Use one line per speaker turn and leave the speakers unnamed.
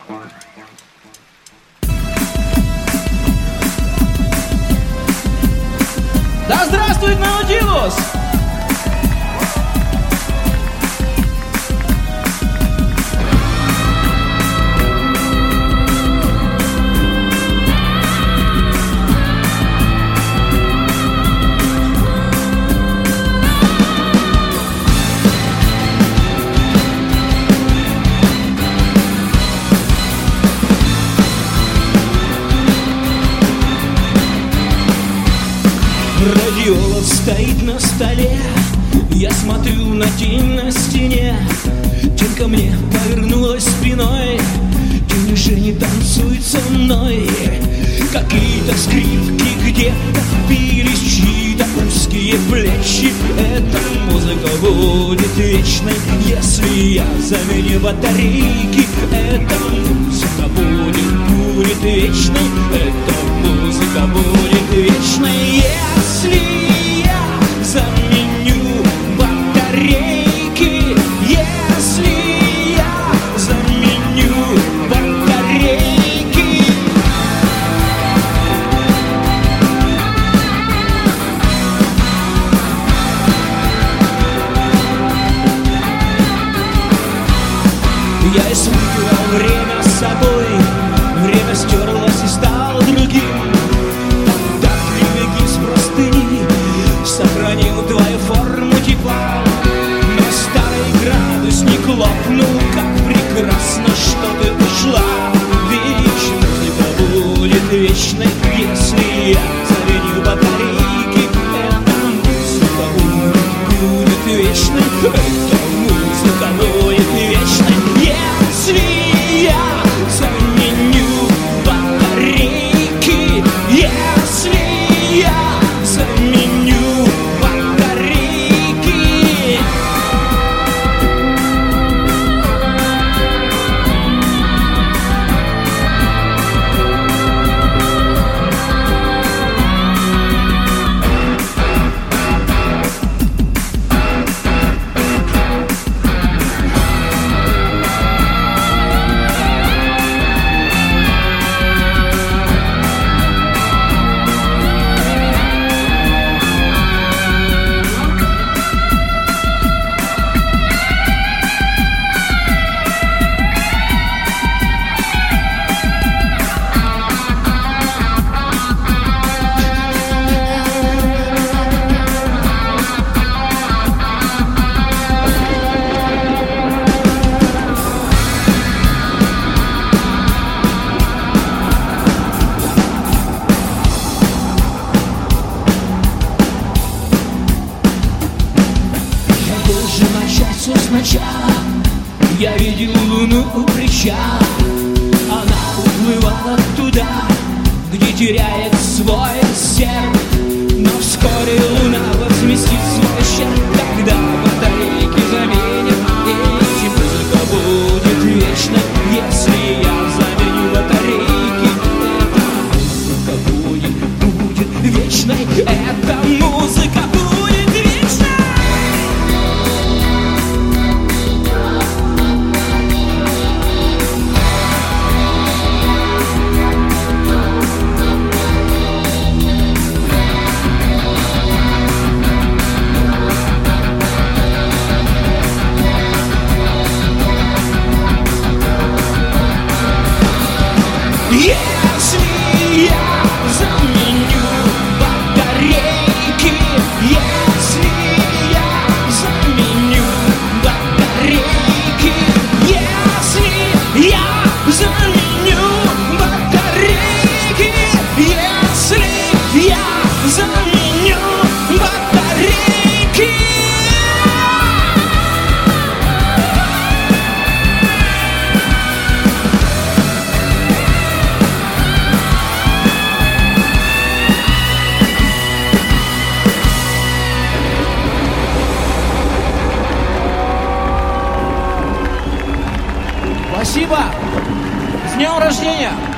Да здравствует Наутилус!
Радиола стоит на столе, я смотрю на тень на стене. Тень ко мне повернулась спиной, тень уже не танцует со мной. Какие-то скрипки где-то впились в чьи-то узкие плечи. Эта музыка будет вечной, если я заменю батарейки. Эта музыка будет вечной, эта музыка будет вечной, если я заменю батарейки. Если я заменю батарейки. Я испытывал время с собой, время стерлось и стало другим. Так не беги с простыни, сохранил твою форму тепла. Но старый градусник лопнул, как прекрасно, что ты ушла. Ведь музыка будет вечной, если я заменю батарейки. Эта музыка будет вечной, эта музыка будет вечной, если я заменю батарейки. Если я заменю батарейки. Все сначала. Я видел луну у причала, она уплывала туда, где теряет свой серп. Но вскоре луна возместит свой ущерб, когда батарейки заменят, и музыка будет вечной, если я заменю батарейки. Эта музыка будет вечной, эта музыка будет вечной. Если я заменю батарейки, если я заменю батарейки, если я заменю батарейки, если я заменю батарейки.
Спасибо! С днем рождения!